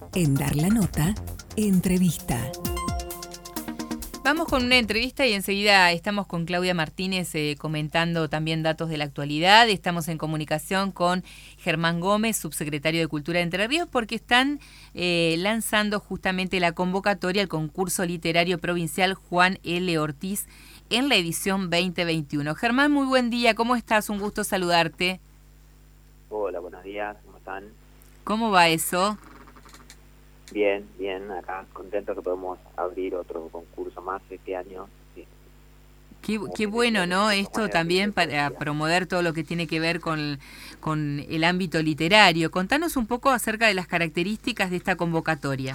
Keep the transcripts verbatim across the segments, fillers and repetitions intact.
En Dar la Nota, entrevista. Vamos con una entrevista y enseguida estamos con Claudia Martínez eh, comentando también datos de la actualidad. Estamos en comunicación con Germán Gómez, subsecretario de Cultura de Entre Ríos, porque están eh, lanzando justamente la convocatoria al concurso literario provincial Juan L. Ortiz en la edición veinte veintiuno. Germán, muy buen día, ¿cómo estás? Un gusto saludarte. Hola, buenos días, ¿cómo están? ¿Cómo va eso? Bien, bien, acá contento que podemos abrir otro concurso más este año. Sí. Qué, qué bueno, ¿no? Esto también para promover todo lo que tiene que ver con, con el ámbito literario. Contanos un poco acerca de las características de esta convocatoria.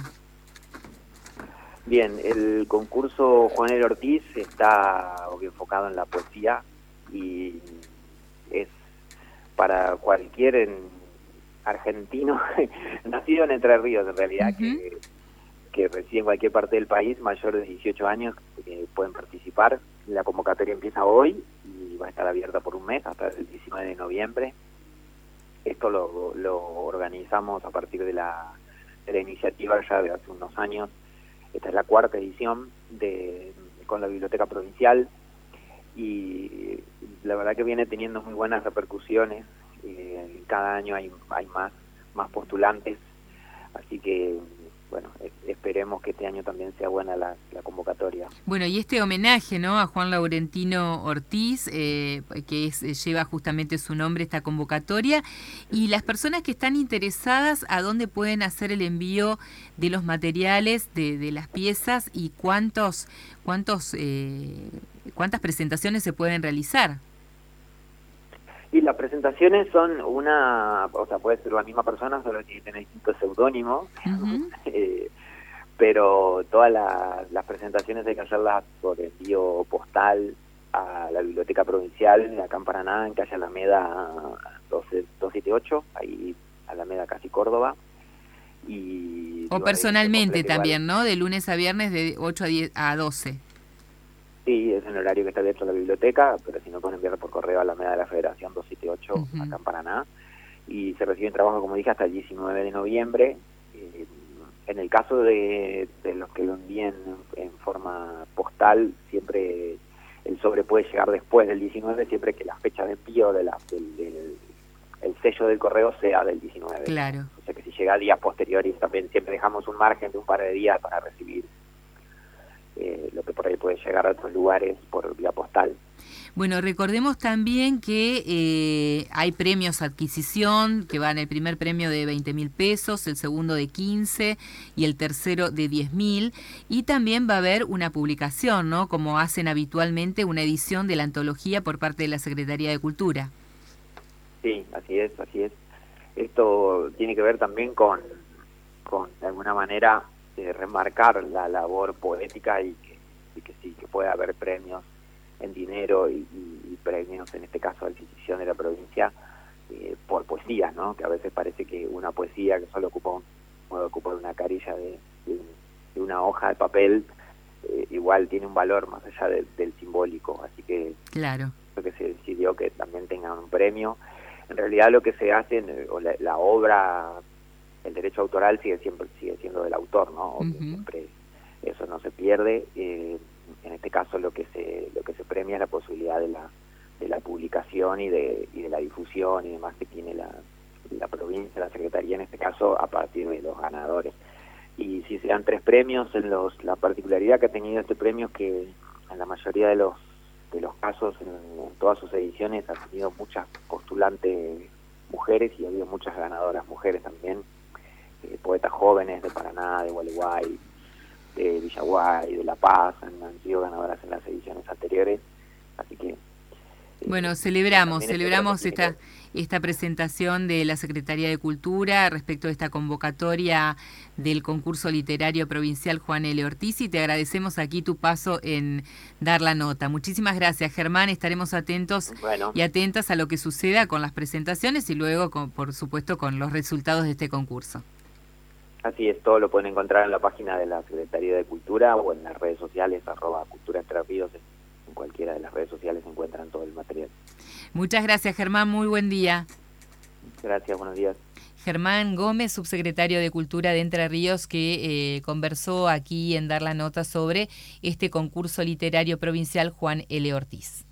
Bien, el concurso Juan L. Ortiz está enfocado en la poesía y es para cualquier en, argentino nacido en Entre Ríos, en realidad, uh-huh. que, que reside en cualquier parte del país, mayor de dieciocho años, eh, pueden participar. La convocatoria empieza hoy y va a estar abierta por un mes hasta el diecinueve de noviembre. Esto lo, lo organizamos a partir de la, de la iniciativa ya de hace unos años. Esta es la cuarta edición de con la Biblioteca Provincial y la verdad que viene teniendo muy buenas repercusiones. Eh, cada año hay, hay más, más postulantes, así que bueno, esperemos que este año también sea buena la, la convocatoria. Bueno, y este homenaje, ¿no?, a Juan Laurentino Ortiz, eh, que es, lleva justamente su nombre esta convocatoria, y las personas que están interesadas, ¿a dónde pueden hacer el envío de los materiales, de, de las piezas, y cuántos, cuántos, eh, cuántas presentaciones se pueden realizar? Y las presentaciones son una, o sea, puede ser la misma persona, solo que tiene distintos seudónimos, uh-huh. eh, pero todas la, las presentaciones hay que hacerlas por envío postal a la Biblioteca Provincial, acá en Paraná, en calle Alameda doce, doscientos setenta y ocho, ahí Alameda casi Córdoba. Y o personalmente también, igual, ¿no? De lunes a viernes de ocho a diez a doce. Sí, es el horario que está abierto a la biblioteca, pero si no pueden enviar por correo a la Alameda de la Federación doscientos setenta y ocho, uh-huh. acá en Paraná. Y se reciben trabajo, como dije, hasta el diecinueve de noviembre. Eh, en el caso de, de los que lo envíen en, en forma postal, siempre el sobre puede llegar después del diecinueve, siempre que la fecha de envío de la, del, del el sello del correo sea del diecinueve. Claro. O sea que si llega a días posteriores, también siempre dejamos un margen de un par de días para recibir Eh, lo que por ahí puede llegar a otros lugares por vía postal. Bueno, recordemos también que eh, hay premios a adquisición, que van el primer premio de veinte mil pesos, el segundo de quince y el tercero de diez mil, y también va a haber una publicación, ¿no?, como hacen habitualmente, una edición de la antología por parte de la Secretaría de Cultura. Sí, así es, así es. Esto tiene que ver también con, con de alguna manera, de remarcar la labor poética y que, y que sí, que puede haber premios en dinero y, y, y premios, en este caso, a adquisición de la provincia eh, por poesía, ¿no? Que a veces parece que una poesía que solo ocupa un, puede ocupar una carilla de, de, de una hoja de papel, eh, igual tiene un valor más allá de, del simbólico, así que claro, creo que se decidió que también tengan un premio. En realidad lo que se hace, o la, la obra, el derecho autoral sigue siempre sigue siendo del autor, ¿no? Uh-huh. Siempre eso no se pierde. Eh, en este caso lo que se lo que se premia es la posibilidad de la de la publicación y de y de la difusión y demás que tiene la la provincia, la secretaría en este caso, a partir de los ganadores. Y si se dan tres premios, en los la particularidad que ha tenido este premio es que en la mayoría de los de los casos, en, en todas sus ediciones, ha tenido muchas postulantes mujeres y ha habido muchas ganadoras mujeres también. Eh, poetas jóvenes de Paraná, de Gualeguay, de Villaguay, de La Paz, han, han sido ganadoras en las ediciones anteriores, así que... Eh, bueno, celebramos, celebramos esta, que... esta presentación de la Secretaría de Cultura respecto a esta convocatoria del concurso literario provincial Juan L. Ortiz, y te agradecemos aquí tu paso en Dar la Nota. Muchísimas gracias, Germán, estaremos atentos bueno. y atentas a lo que suceda con las presentaciones y luego, con, por supuesto, con los resultados de este concurso. Así es, todo lo pueden encontrar en la página de la Secretaría de Cultura o en las redes sociales, arroba Cultura Entre Ríos. En cualquiera de las redes sociales se encuentran todo el material. Muchas gracias, Germán, muy buen día. Gracias, buenos días. Germán Gómez, subsecretario de Cultura de Entre Ríos, que eh, conversó aquí en Dar la Nota sobre este concurso literario provincial Juan L. Ortiz.